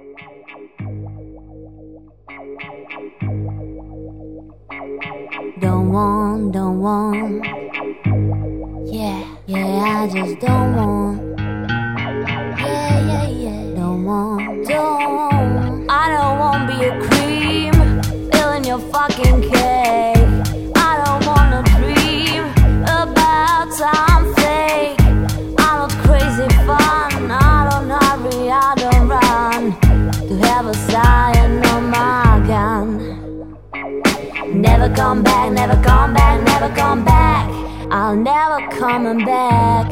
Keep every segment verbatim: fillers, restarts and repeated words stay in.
Don't want, don't want. Yeah, yeah, I just don't want. Yeah, yeah, yeah. Don't want, don't. I don't want be a cream filling your fucking cake. I don't wanna dream about something. I'm not crazy fun. I don't hurry, I don't run to have a sign on my gun. Never come back, never come back, never come back. I'll never coming back.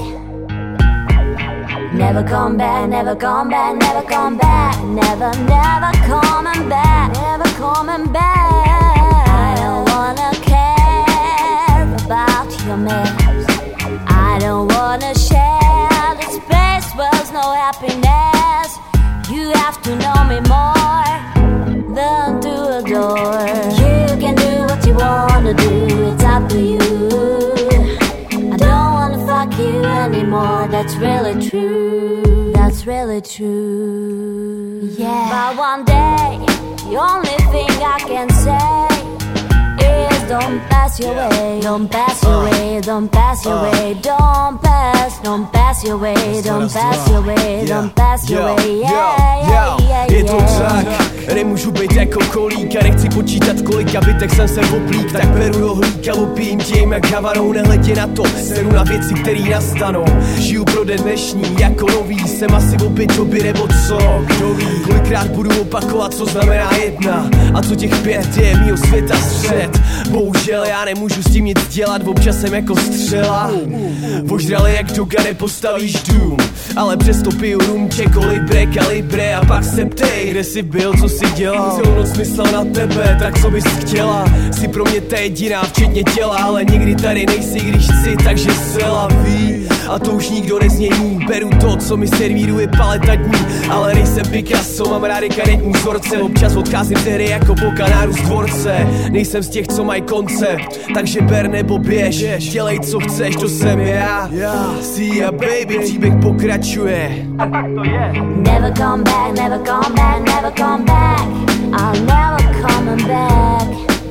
Never come back, never come back, never come back. Never, never coming back, never coming back. I don't wanna care about your mess. I don't wanna share the space where there's no happiness. You have to know me more than to adore. You can do what you wanna do, it's up to you. I don't wanna fuck you anymore, that's really true. That's really true. Yeah. But one day, the only thing I can say is don't pass your way, don't pass your way, don't pass your way, don't pass, don't pass your way, don't pass your way, don't pass your way. Yeah, yeah, yeah, je to tak, nemůžu být jako kolík a nechci počítat, kolik kabitek jsem se oplík. Tak beru rohlík a opijím tím jak havanou, nehledě na to, seru na věci, který nastanou. Žiju pro den dnešní, jako nový, jsem asi v opět doby nebo co, kdo ví. Kolikrát budu opakovat, co znamená jedna a co těch pět je mýho světa střed. Bohužel já nemůžu s tím nic dělat, občas jsem jako střela. Ožrali jak doga nepostavíš dům, ale přesto piju rumče, kolibre, kalibre a pak se ptej, kde jsi byl, co jsi dělal. Celou noc myslel na tebe, tak co bys chtěla. Jsi pro mě ta jediná, včetně těla, ale nikdy tady nejsi, když chci, takže zcela ví. A to už nikdo nezmění, beru to, co mi servíruje paleta dní. Ale nejsem Picasso, mám rád dekadentní vzorce. Občas odcházím z hry jako po kanáru z dvorce. Nejsem z těch, co mají koncept, takže ber nebo běž. Dělej, co chceš, to jsem já. See ya baby, příběh pokračuje. A tak to je. Never come back, never come back, never come back. I'll never coming back.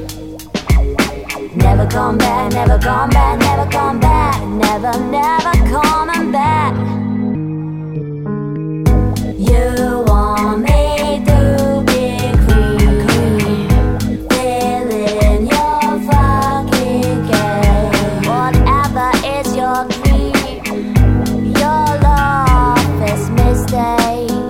Never come back, never come back, never come back. Never, never coming back. You want me to be cream, cream, filling your fucking cake. Whatever is your dream, your love is mistake.